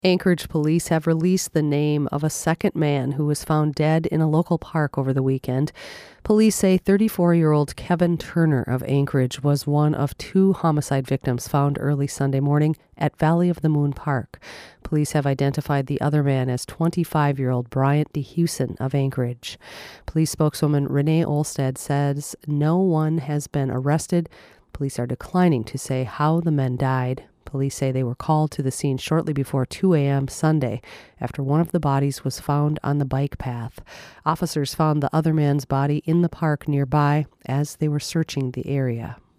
Anchorage police have released the name of a second man who was found dead in a local park over the weekend. Police say 34-year-old Kevin Turner of Anchorage was one of two homicide victims found early Sunday morning at Valley of the Moon Park. Police have identified the other man as 25-year-old Bryant DeHuson of Anchorage. Police spokeswoman Renee Olstead says no one has been arrested. Police are declining to say how the men died. Police say they were called to the scene shortly before 2 a.m. Sunday after one of the bodies was found on the bike path. Officers found the other man's body in the park nearby as they were searching the area.